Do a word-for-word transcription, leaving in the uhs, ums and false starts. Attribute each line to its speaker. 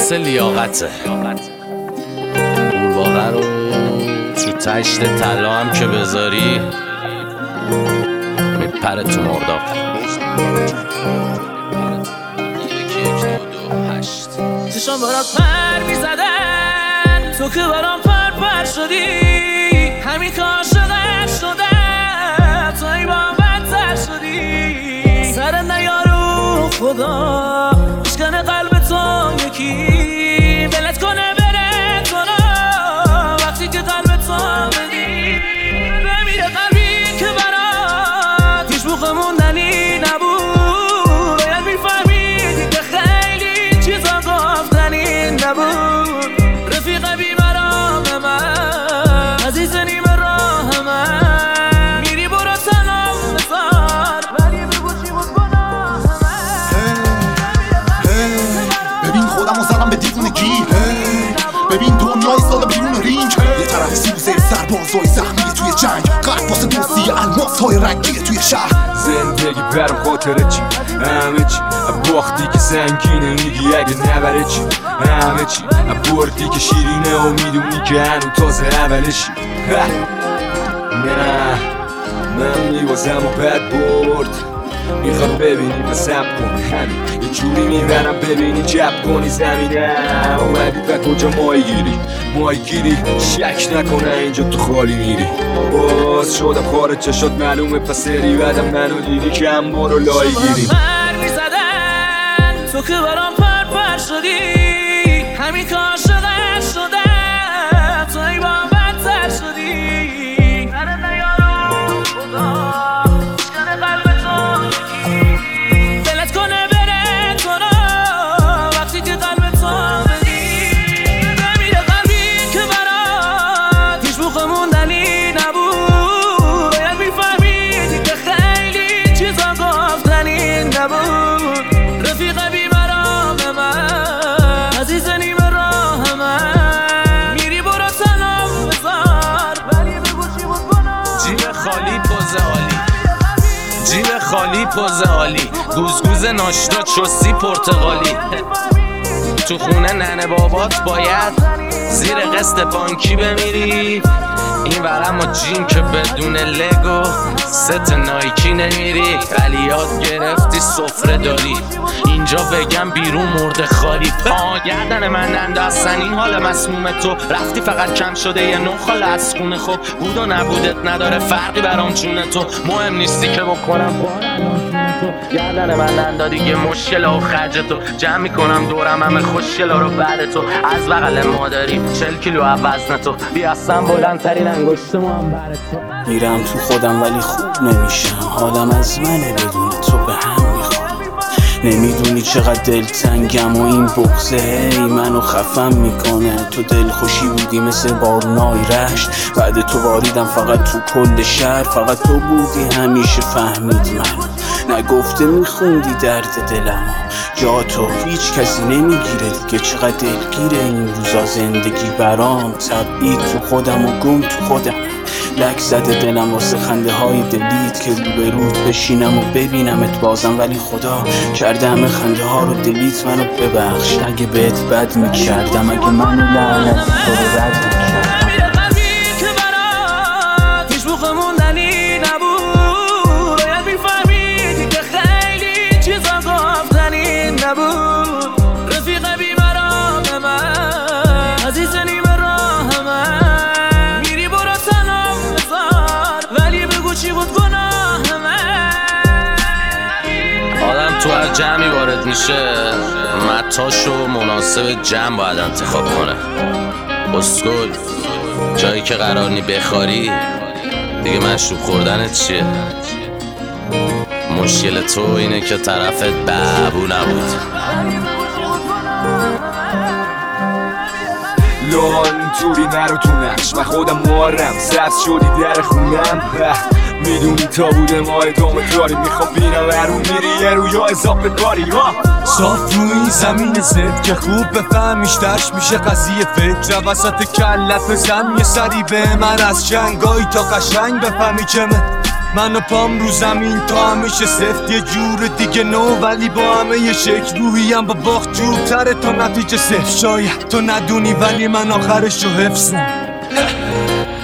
Speaker 1: مثل لیاقته. قورباغه رو تو تشت طلا هم که بذاری میپره تو مرداب.
Speaker 2: چشام برات پر میزدن، تو که برام پر پر شدی. همین که عاشقت شدم، تو ای با بدتر شدی. سر نیارو خدا بشکنه قلب تو یکی، ولت کنه بره کنه وقتی که قلب تو بدی. بمیره قلبی که برات هیچ موقع موندنی نبود. باید میفهمیدی که خیلی چیزا گفتنی نبود. رفیق بیمرام من، عزیز نیمه راه من، میری برو تنام بذار ولی بگو چی بود گناه من.
Speaker 3: ببین خودمو زدم به دیوونگی، ببین دنیای سال بیرون رینگ. یه طرف سوزه سربازای زخمی توی جنگ، قلب واسه دوستی الماس های رنگی توی شهر.
Speaker 4: زندگی برم خاطره چی؟ همه چی باختی که سنگینه، میگی اگه نبره چی؟ همه چی بردی که شیرینه و میدونی که هنو تازه اولشی. نه من میوازم و بد برد، میخواد ببینی و سب کن همین یه جوری میبرم ببینی جب کنی زمینه. اومدی و کجا ماهی گیری ماهی گیری، شک نکنه اینجا تو خالی میری. باز شدم خارج چشات معلومه پس سری بعدم منو دیدی که هم برو لای گیری.
Speaker 2: پر میزدن، تو که برام پر پر شدی. همین که عاشقت شدم، تو ای با بدتر شدی. سر نیارو خدا بشکنه قلب تو یکی، ولت کنه بره کنه وقتی که قلب تو بدی. بمیره قلبی که برات هیچ موقع موندنی نبود. باید میفهمیدی که خیلی چیزا گفتنی نبود. رفیق بیمرام من، عزیز نیمه راه من، میری برو تنام بذار ولی بگو چی بود گناه.
Speaker 1: جیب خالی پوز عالی، جیب خالی پوز عالی، گوزگوز ناشتا چوسی پرتغالی. تو خونه ننه بابات باید زیر قسط بانکی بمیری. این ورم و جیم که بدون لگو ست نایکی نمیری. ولی یاد گرفتی سفره داری، اینجا بگم بیرون مرده خالی. پا گردن من اندازن این حال مسموم تو. رفتی فقط کم شده یه نخال از خونه خوب. بود و نبودت نداره فرقی برام چونه تو. مهم نیستی که بکنم تو. گردن من اندازی یه مشکل و خرج تو. جمع میکنم دورم همه خوشگل رو بعد تو. از بغل مادری چل کیلو وزن تو. بیاستم بلندترین انگشتمو هم بر تو.
Speaker 5: میرم تو خودم ولی خوب نمیشم، حالم از منه بدون تو به هم میخورم. نمیدونی چقدر دلتنگم و این بغضه هی منو خفم میکنه. تو دلخوشی بودی مثل بارونای رشت، بعد تو باریدم فقط تو کل شهر. فقط تو بودی همیشه فهمید منو، نگفته میخوندی درد دلمو. جا تو هیچ کسی نمیگیره دیگه، چقدر دلگیره این روزا زندگی برام. تبعید تو خودم و گم تو خودم، لک زده دلم واسه خنده های دلیت که روبروت بشینم و ببینمت بازم. ولی خدا کرده همه خنده ها رو دلیت، منو ببخش اگه بهت بد میکردم، اگه منو لعنت تو رو رد میکردم.
Speaker 2: بمیره قلبی که برات هیچ موقع موندنی نبود. باید میفهمیدی که خیلی چیزا گفتنی نبود. رفیق بیمرام من، عزیز نیمه راه من، میری برو تنام بذار ولی بگو چی بود گناه من.
Speaker 1: آدم تو هر جمعی وارد میشه متاشو مناسب جمع باید انتخاب کنه. اسکول جایی که قرار نی بخاری دیگه مشروب خوردنت چیه؟ مشکل تو اینه که طرفت بابو نبود.
Speaker 4: لان توری نرو تو نقش، من خودم مارم سبز شدی در خونم. میدونی تا بوده ما ادامه داری، میخوام بینم هرون میری یه رو یا اضافه داری.
Speaker 6: صاف روی این زمین زد که خوب بفهمیش درش میشه قضیه فکر. وسط کلت بزن یه سری به من از جنگایی تا قشنگ بفهمی که من من و پام رو زمین تا همیشه سفت، یه جور دیگه نو ولی با همه یه شکل. روحیم با باخت جورتره تا نتیجه صفر. شاید تو ندونی ولی من آخرش رو حفظم.